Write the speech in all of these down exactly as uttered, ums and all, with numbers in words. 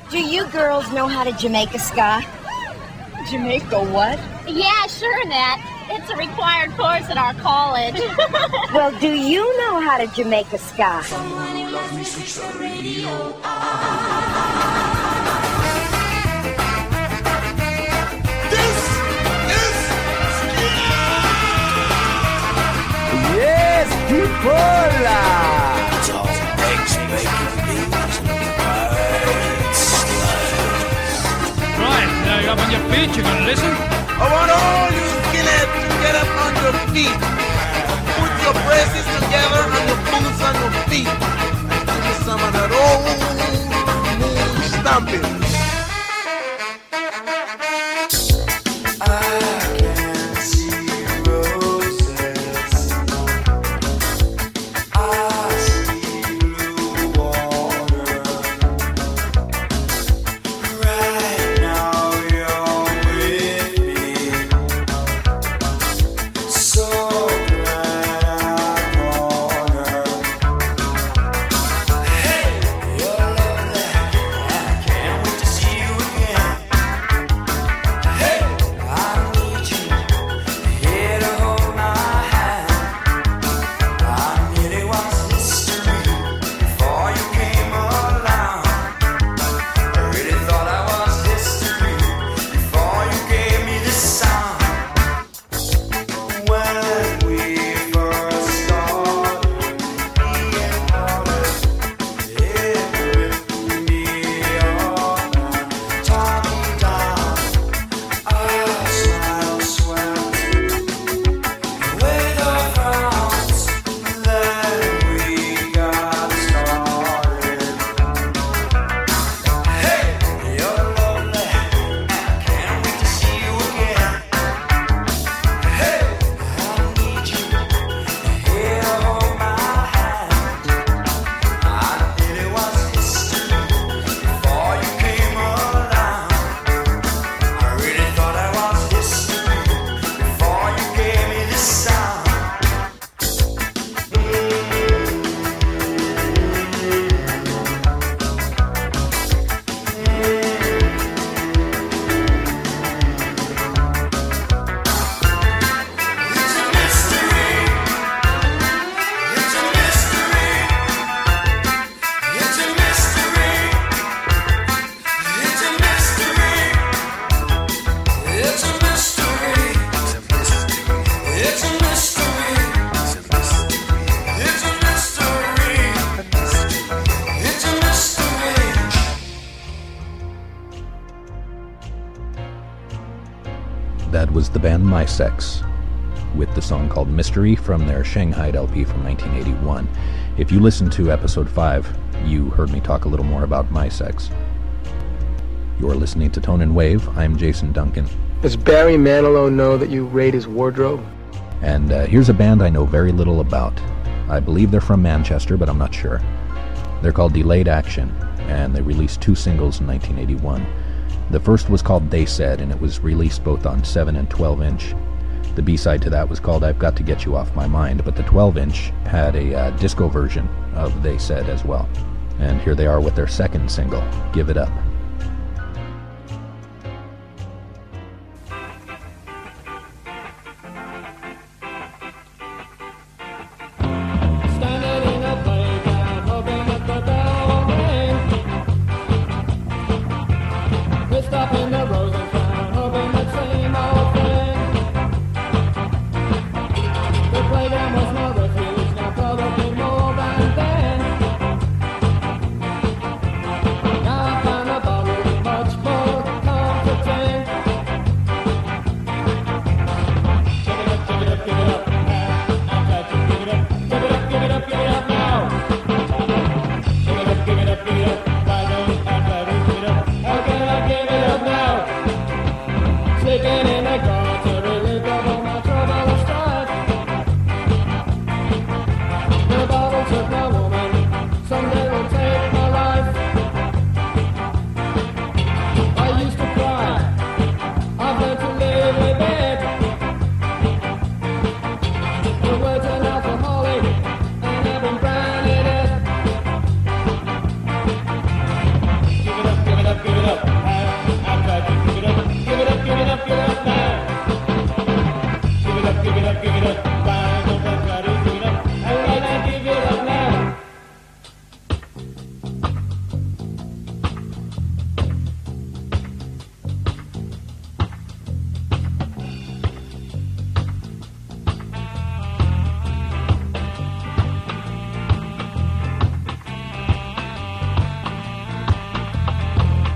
Do you girls know how to Jamaica ska? Jamaica what? Yeah, sure, Nat. It's a required course at our college. Well, do you know how to Jamaica ska? Someone who loves me, switch the radio. This is Yes, people! It's all eggs, bacon, beans, and fried slime. Right, now you're up on your feet, you gonna listen? I want all you skinheads to get up on your feet. Put your braces together and your boots on your feet. Give me some of that old moon stomping. I can see roses. I see blue water. Right now you're with me. So glad I caught her. Hey, you're lovely. I can't wait to see you again. Hey, I need you here to hold my hand. I knew it was history before you came along. I really thought I was history before you gave me this song. When we first started being parted, it ripped me off and tore me down. Our smile swept away the frowns. Then we got started. Hey, you're lovely. I can't wait to see you again. Hey, I need you here to hold my hand. I knew it was history before you came along. I really thought I was history before you gave me this sound. It's a mystery. It's a mystery. It's a mystery. It's a mystery. It's a mystery. It's a mystery. It's a mystery. It's a mystery. That was the band My Sex, with the song called Mystery from their Shanghai L P from nineteen eighty-one. If you listened to episode five, you heard me talk a little more about My Sex. You're listening to Tone and Wave. I'm Jason Duncan. Does Barry Manilow know that you raid his wardrobe? And uh, here's a band I know very little about. I believe they're from Manchester, but I'm not sure. They're called Delayed Action, and they released two singles in nineteen eighty-one. The first was called They Said, and it was released both on seven and twelve inch. The B-side to that was called I've Got to Get You Off My Mind, but the twelve inch had a uh, disco version of They Said as well. And here they are with their second single, Give It Up. Standing in a playground, hoping that the bell will ring. We're stopping the Rosentown, hoping that same old thing. The playground was no refuge, now probably more than then. Now I found a bottle with much more comforting. Give it up, give it up, give it up. I've got to give it up. Give it up, give it up, give it up now. Give it up, give it up, give it up. Why don't I try to give it up? How can I give it up now?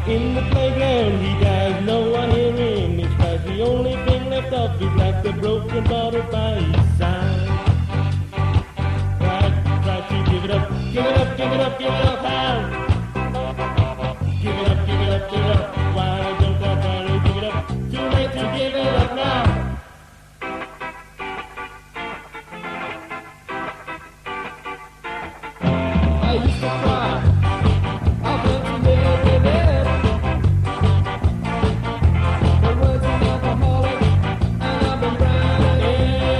In the playground he dies, no one hear him. He cries, the only thing left of is like the broken bottle by his side. Try, try to give it up, give it up, give it up, give it up, how? Give it up, give it up, give it up. Why don't I try to give it up? Too late to give it up now. I used to cry. I went to live with it. I was an alcoholic, and I've been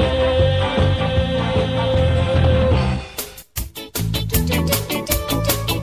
drowning.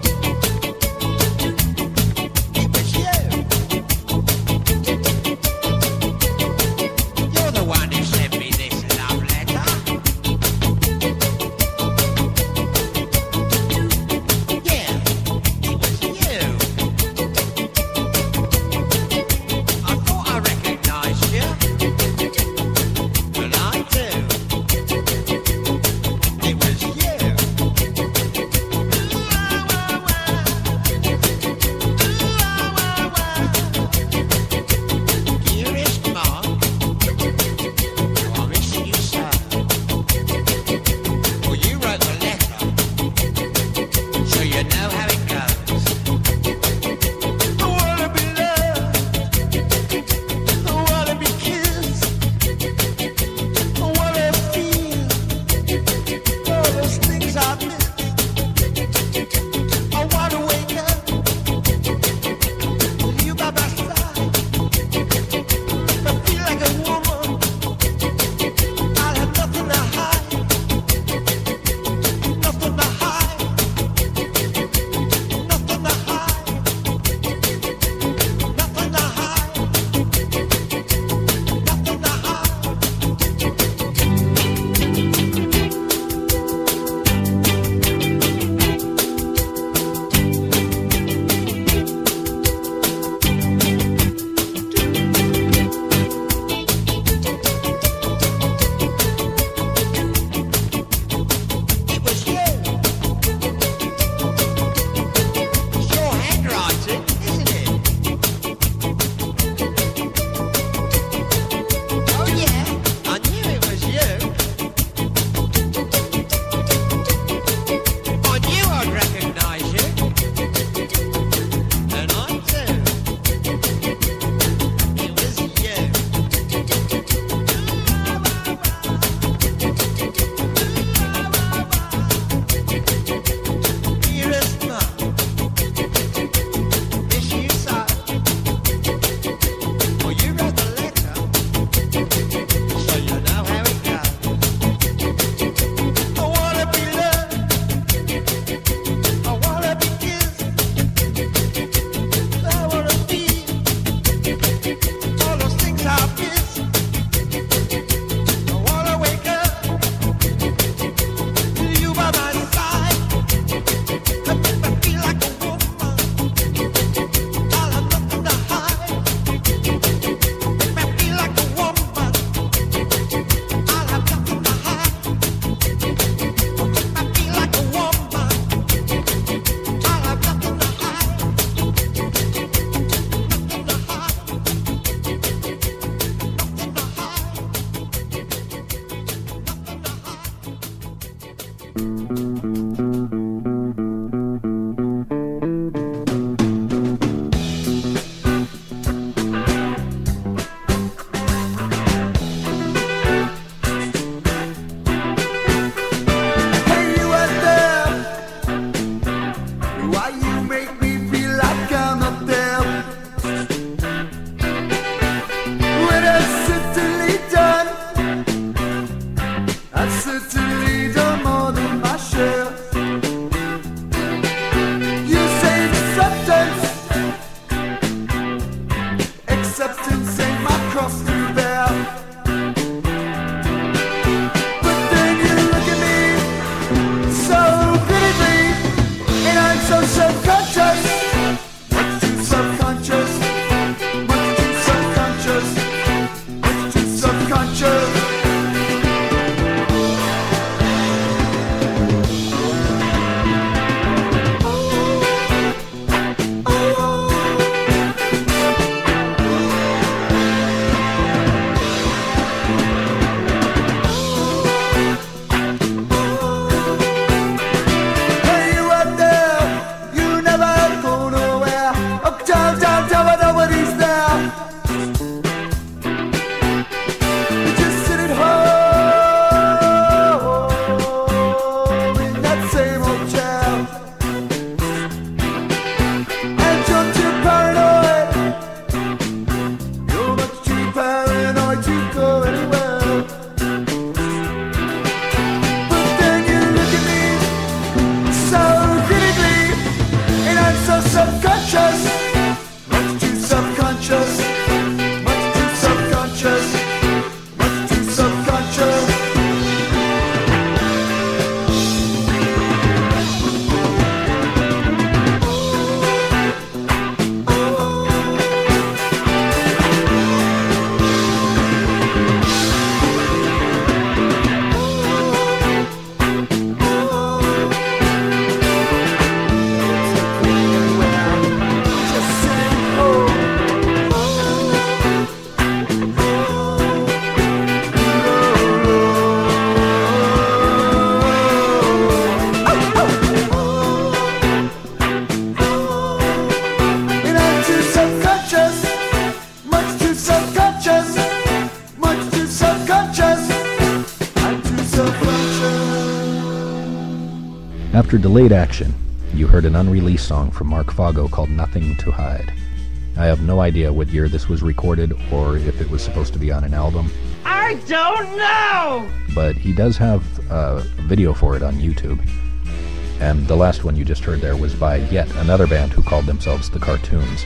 After Delayed Action, you heard an unreleased song from Mark Fago called Nothing to Hide. I have no idea what year this was recorded or if it was supposed to be on an album. I don't know! But he does have uh, a video for it on YouTube. And the last one you just heard there was by yet another band who called themselves The Cartoons.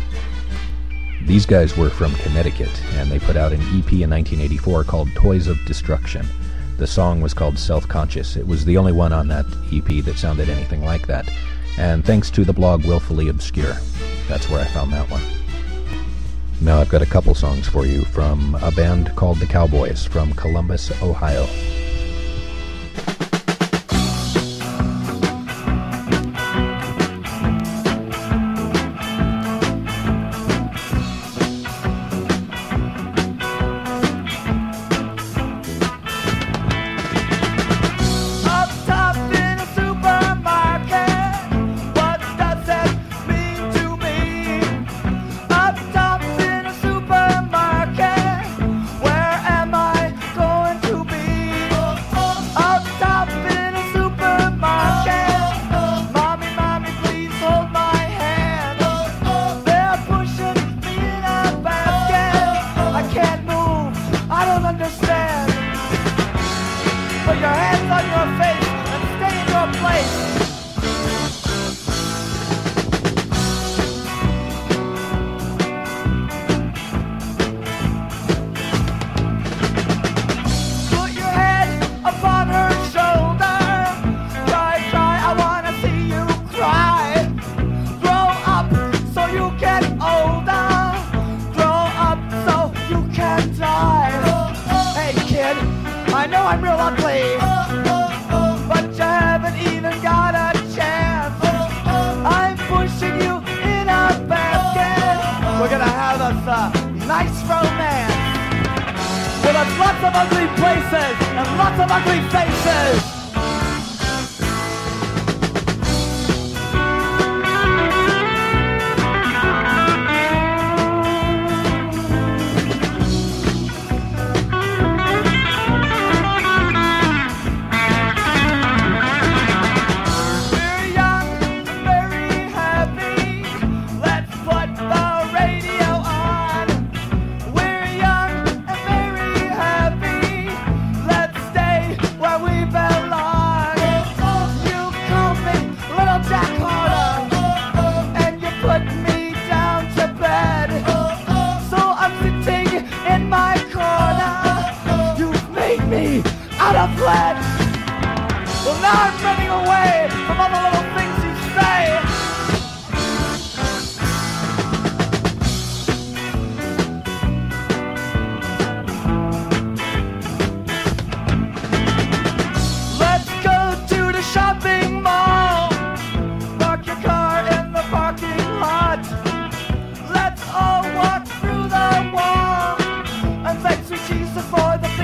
These guys were from Connecticut, and they put out an E P in nineteen eighty-four called Toys of Destruction. The song was called Self-Conscious. It was the only one on that E P that sounded anything like that. And thanks to the blog Willfully Obscure, that's where I found that one. Now I've got a couple songs for you from a band called The Cowboys from Columbus, Ohio.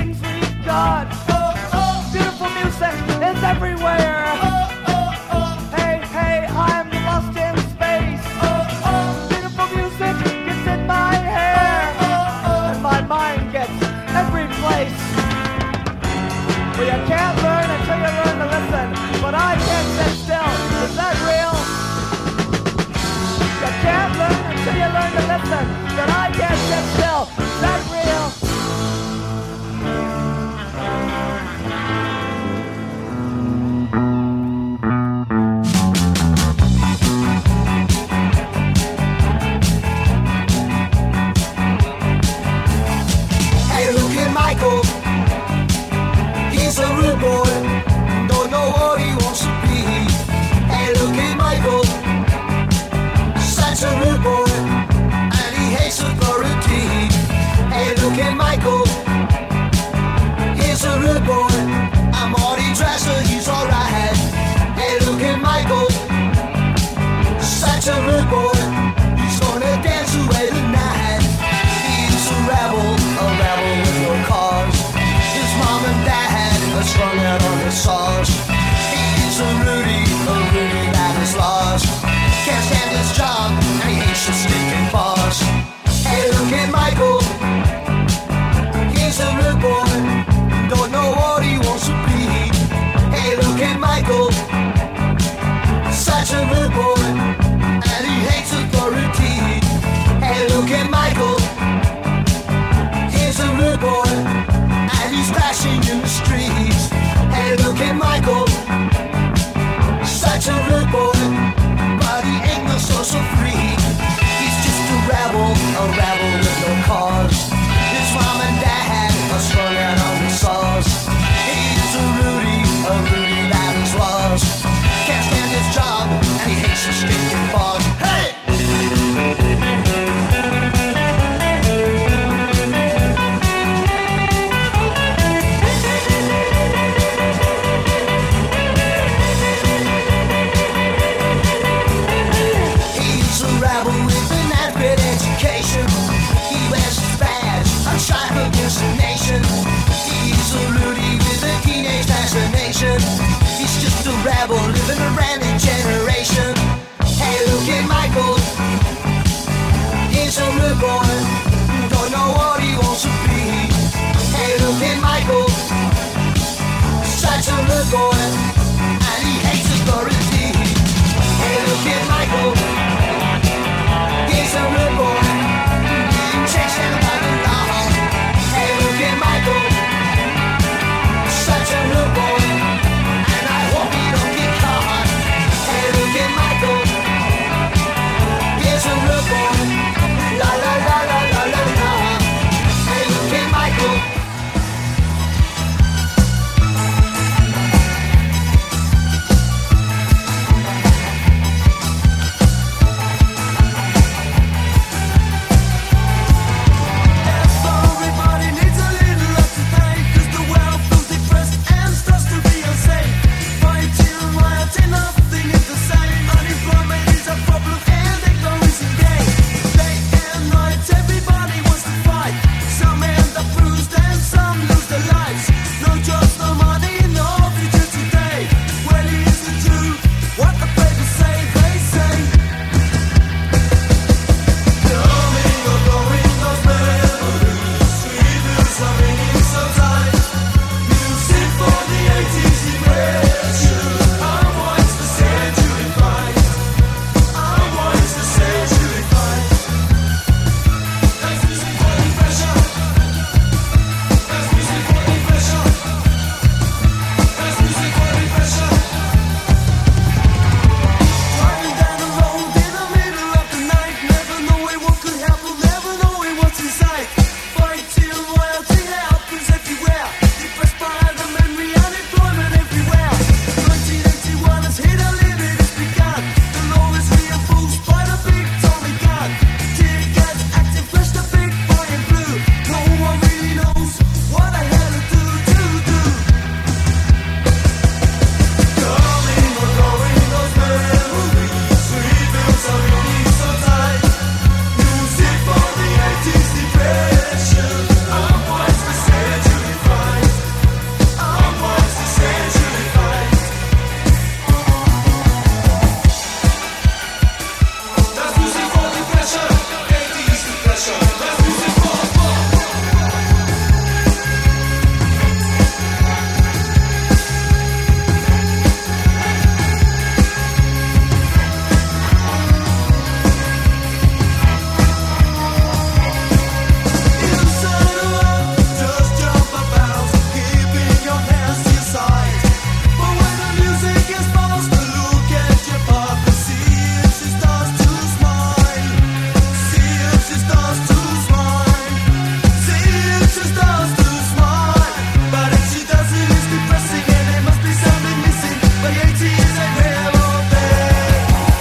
Beautiful music is everywhere. a rebel with no cause. His mom and dad are strung out on the sauce. He's a Rudy, a Rudy that is lost. Can't stand his job and he hates the stinking boss. Hey! He's a rebel with an adequate education. He wears his badge, a shot against the nation. He's a Rudy with a teenage fascination. He's just a rebel living around a generation. Hey, look at Michael. He's a rude boy who don't know what he wants to be. Hey, look at Michael. Such a rude boy, and he hates authority. Hey, look at Michael. He's a rude boy who takes him by the law. Hey, look at Michael. Such a rude boy, and I hope he don't get caught. Hey, look at Michael. He's a rude boy. La la la la la la la. Hey, look at Michael. Everybody needs a little love today, 'cause the world feels depressed and starts to be unsafe. Fighting riots and nothing is the same. Unemployment is a problem and they go easy day. Day and night, everybody wants to fight. Some end up bruised and some lose their lives. No jobs, no money, no future today. Well, here's the truth, what the papers say, they say. Coming or going, those memories, sweet news of meaning sometimes. Music for the eighties depression. Our voice the century fight. Our voice the century fight. That's music for depression. That's music for depression. That's music for depression. Driving down the road in the middle of the night, never knowing what could happen, never knowing what's inside. Fighting royalty happens everywhere. Depressed by the memory, unemployment everywhere. nineteen eighty-one has hit a limit, it's begun. The law is reinforced by the big Tommy gun. Tear gas, active, flash the big boy in blue. No one really knows what the hell to do, to do. Coming or going, those memories, sweet feels of meaning sometimes. Music for the eighties depression. Our voice the century fight. Our voice the century fight. That's music for depression. eighties depression. That's music for inside out, just jump about, keeping your hands to your side. But when the music is fast, look at your partner, see if she starts to smile. See if she starts to smile. See if she starts to smile. But if she doesn't, it's depressing and there must be something missing. But the eighties ain't never there.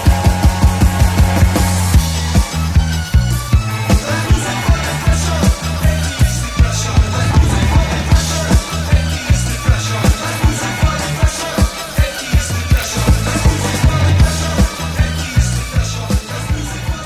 That's music for depression. eighties depression. That's music for depression. eighties depression. That's music for depression. eighties depression. That's music for depression. eighties depression. That's music for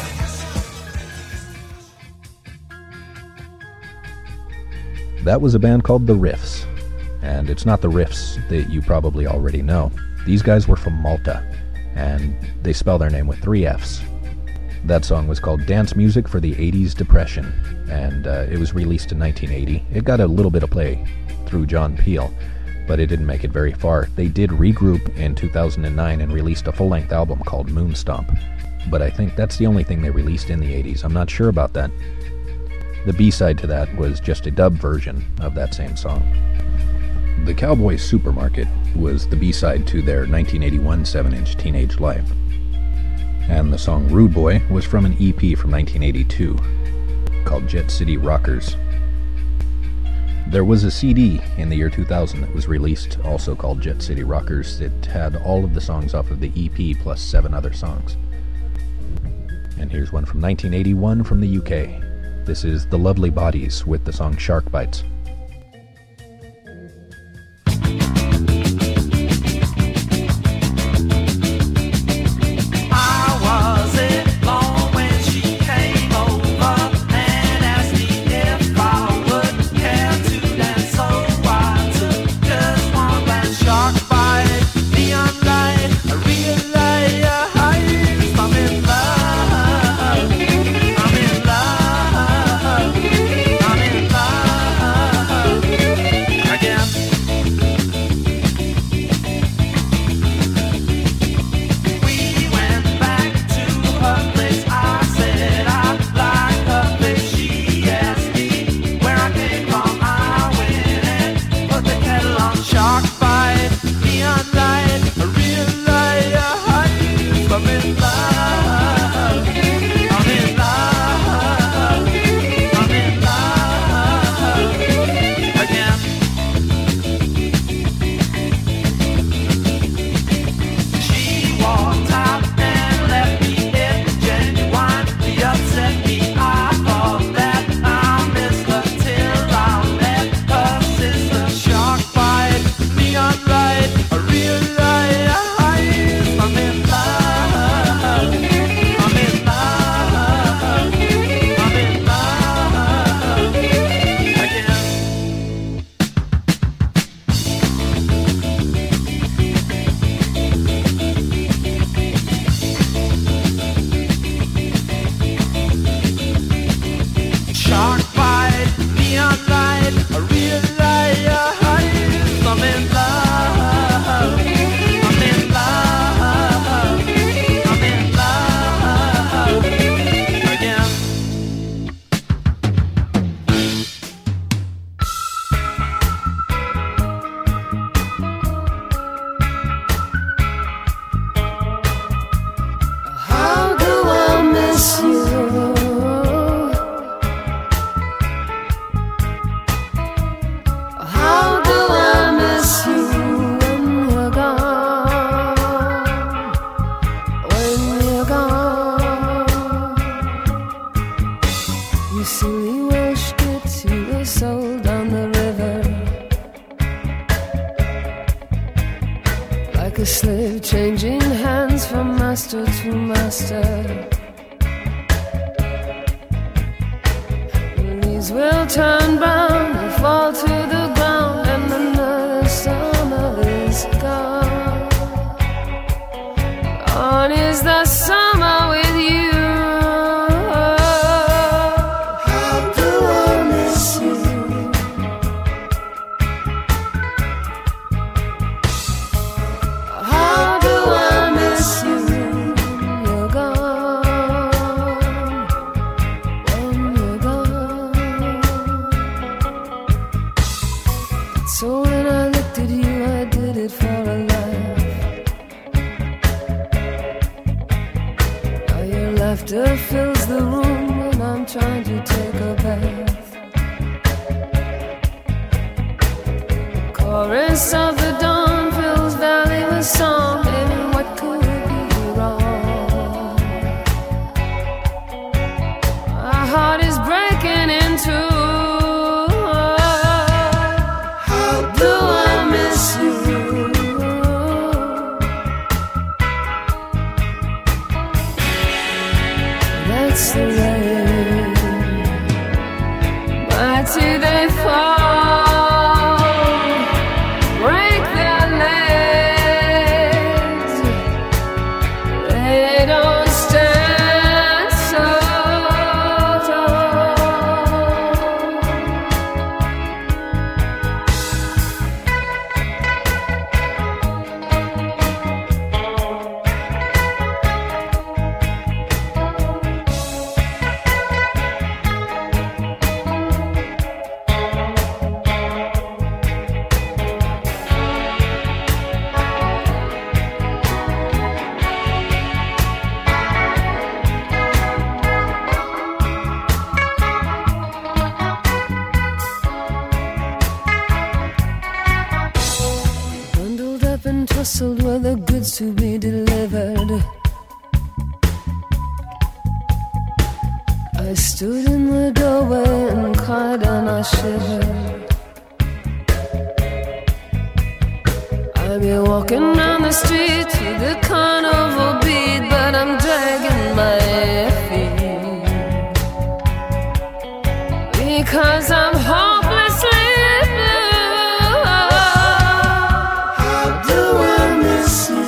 depression. That was a band called The Riffs. And it's not the Riffs that you probably already know. These guys were from Malta, and they spell their name with three F's. That song was called Dance Music for the eighties Depression, and uh, it was released in nineteen eighty. It got a little bit of play through John Peel, but it didn't make it very far. They did regroup in two thousand nine and released a full-length album called Moonstomp, but I think that's the only thing they released in the eighties. I'm not sure about that. The B-side to that was just a dub version of that same song. The Cowboys Supermarket was the B-side to their nineteen eighty-one seven-inch Teenage Life. And the song Rude Boy was from an E P from nineteen eighty-two. called Jet City Rockers. There was a C D in the year two thousand that was released, also called Jet City Rockers. It had all of the songs off of the E P plus seven other songs. And here's one from nineteen eighty-one from the U K. This is The Lovely Bodies with the song Shark Bites. a slave changing hands from master to master. The leaves will turn brown and fall to the ground, and another summer is gone. On is the summer with you. How do I miss you? How do I miss you? You're gone. When you're gone. So when I looked at you, I did it for a laugh. Now your laughter fills the room when I'm trying to take a bath. The chorus of the dawn fills valley with song, baby, what could be wrong? My heart is breaking in two. How do I miss you? That's the way. Mighty they fall, break their legs. They don't stand so tall. was to be delivered. I stood in the doorway and cried and I shivered. I've been walking down the street to the carnival beat, but I'm dragging my feet because I'm hopelessly blue. How do I miss you?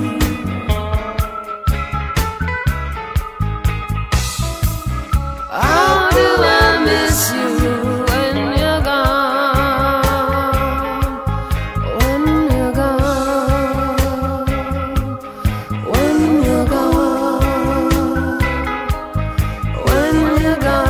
How do I miss you when you're gone? When you're gone, when you're gone, when you're gone.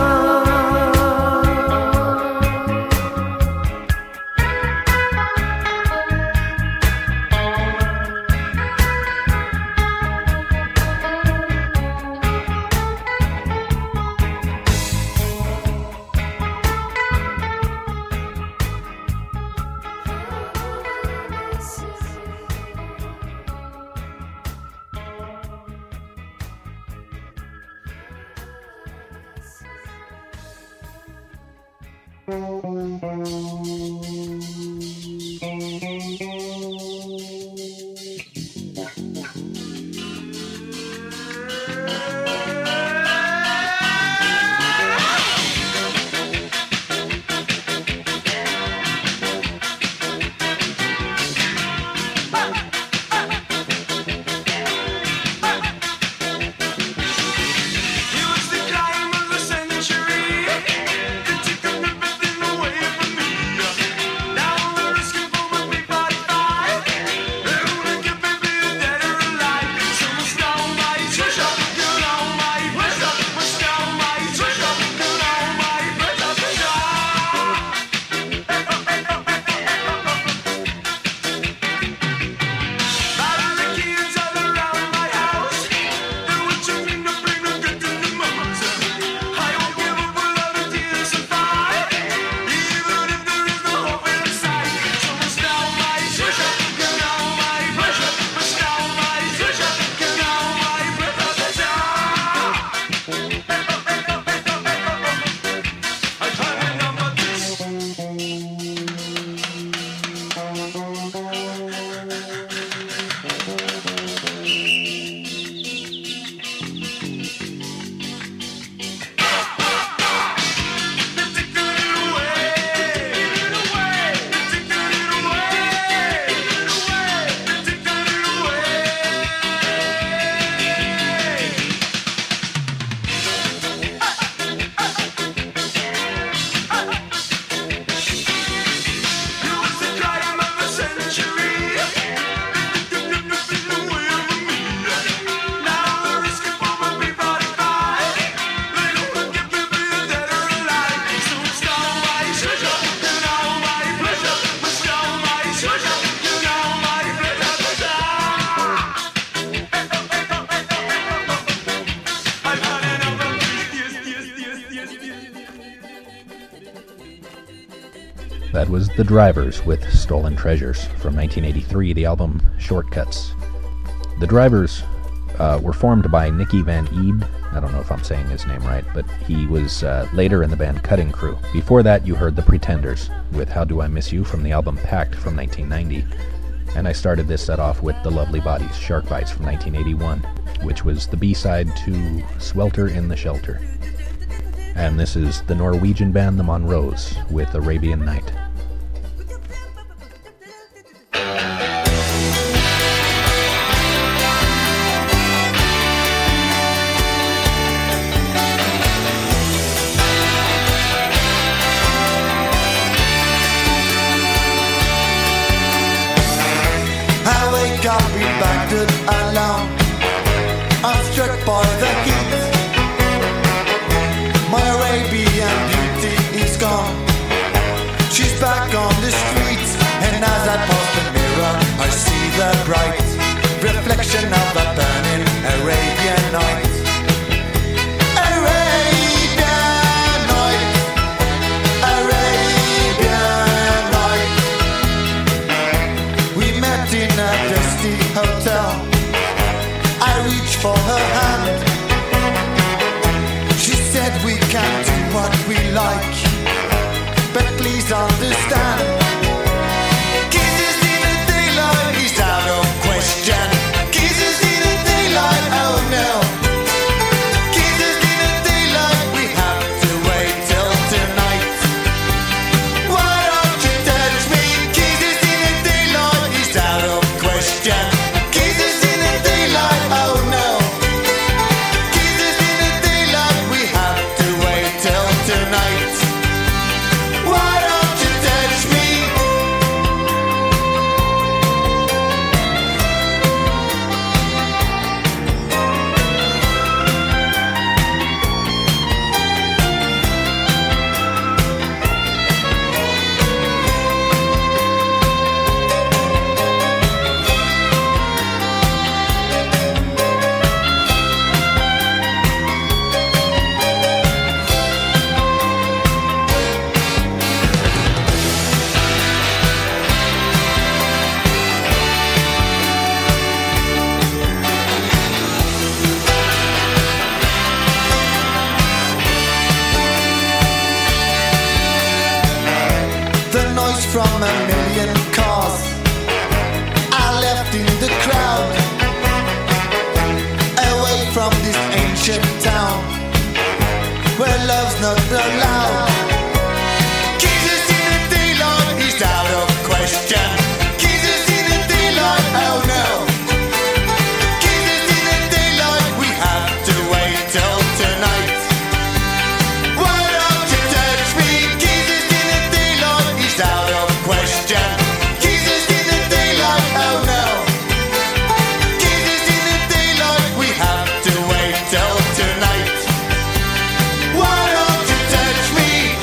That was The Drivers with Stolen Treasures from nineteen eighty-three, the album Shortcuts. The Drivers uh, were formed by Nicky Van Eed. I don't know if I'm saying his name right, but he was uh, later in the band Cutting Crew. Before that, you heard The Pretenders with How Do I Miss You from the album Pact from nineteen ninety. And I started this set off with The Lovely Bodies, Shark Bites from nineteen eighty-one, which was the B-side to Swelter in the Shelter. And this is the Norwegian band The Monroes with Arabian Night. I wake up in Baghdad alone. I'm struck by the heat. My Arabian beauty is gone. She's back on the streets, and as I pass the mirror, I see the bright reflection of a burning Arabian night. Arabian night, Arabian night. We met in a dusty hotel. and do what we like. But please understand, kisses in the daylight is out of question. Kisses in the daylight, oh no. Kisses in the daylight, we have to wait till tonight. Why don't you touch me? Kisses in the daylight is out of question. Kisses in the daylight, oh no. Kisses in the daylight, we have to wait till tonight. Why don't you touch me? The noise from a million cars I left in the crowd, away from this ancient town where love's not allowed. Kisses in the daylight is out of question. Kisses in the daylight, oh no. Kisses in the daylight, we have to wait till tonight. Why don't you touch me? Kisses in the daylight is out of question. Kisses in the daylight, oh no. Kisses in the daylight, we have to wait till tonight. Why don't you touch me?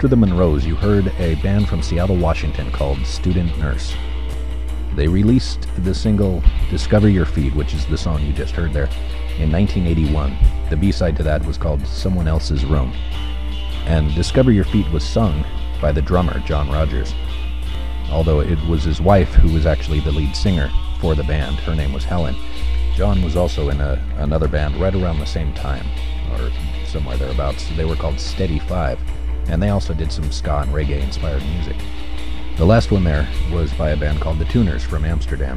after the Monroes, you heard a band from Seattle, Washington called Student Nurse. They released the single Discover Your Feet, which is the song you just heard there, in nineteen eighty-one. The B-side to that was called Someone Else's Room. And Discover Your Feet was sung by the drummer, John Rogers. Although it was his wife who was actually the lead singer for the band. Her name was Helen. John was also in a, another band right around the same time, or somewhere thereabouts. They were called Steady Five, and they also did some ska and reggae-inspired music. The last one there was by a band called The Tuners from Amsterdam.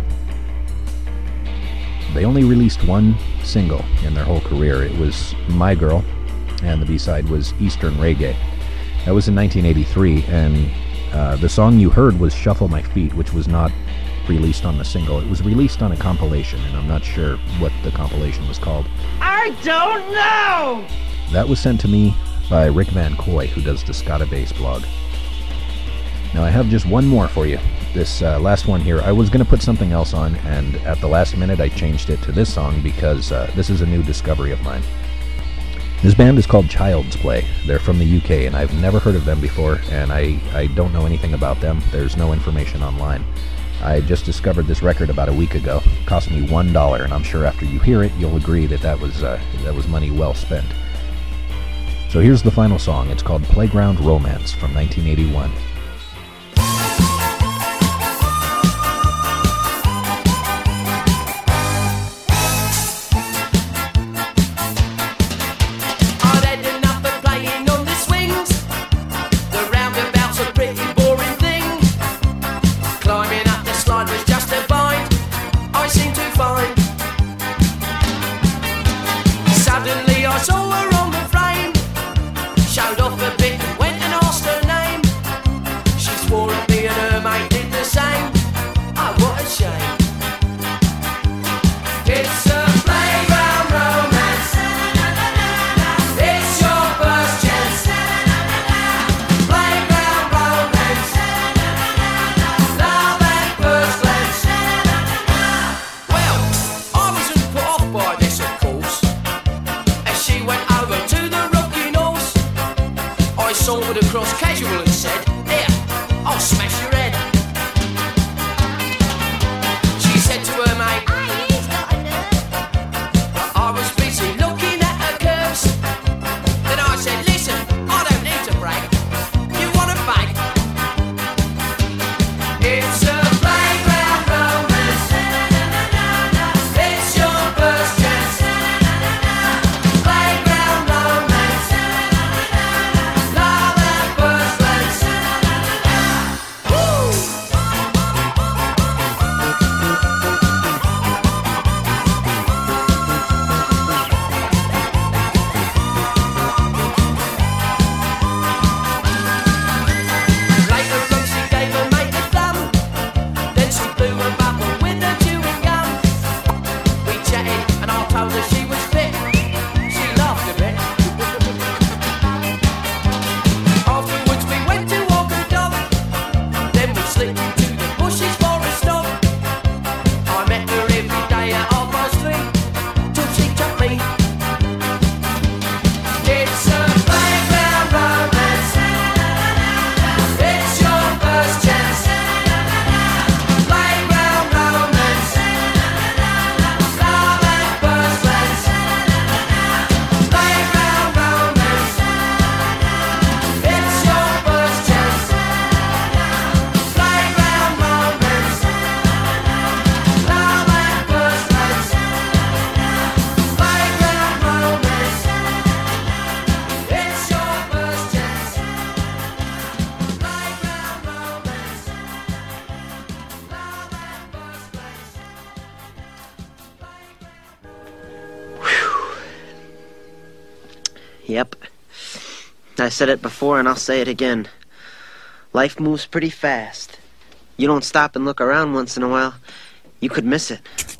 They only released one single in their whole career. It was My Girl, and the B-side was Eastern Reggae. That was in nineteen eighty-three, and uh, the song you heard was Shuffle My Feet, which was not released on the single. It was released on a compilation, and I'm not sure what the compilation was called. I don't know! That was sent to me by Rick Van Coy, who does the Scada Bass blog. Now I have just one more for you. This uh, last one here, I was going to put something else on, and at the last minute I changed it to this song because uh, this is a new discovery of mine. This band is called Child's Play. They're from the U K, and I've never heard of them before, and I, I don't know anything about them. There's no information online. I just discovered this record about a week ago. It cost me one dollar, and I'm sure after you hear it, you'll agree that that was, uh, that was money well spent. So here's the final song. It's called Playground Romance from nineteen eighty-one. Yep. I said it before and I'll say it again. Life moves pretty fast. You don't stop and look around once in a while, you could miss it.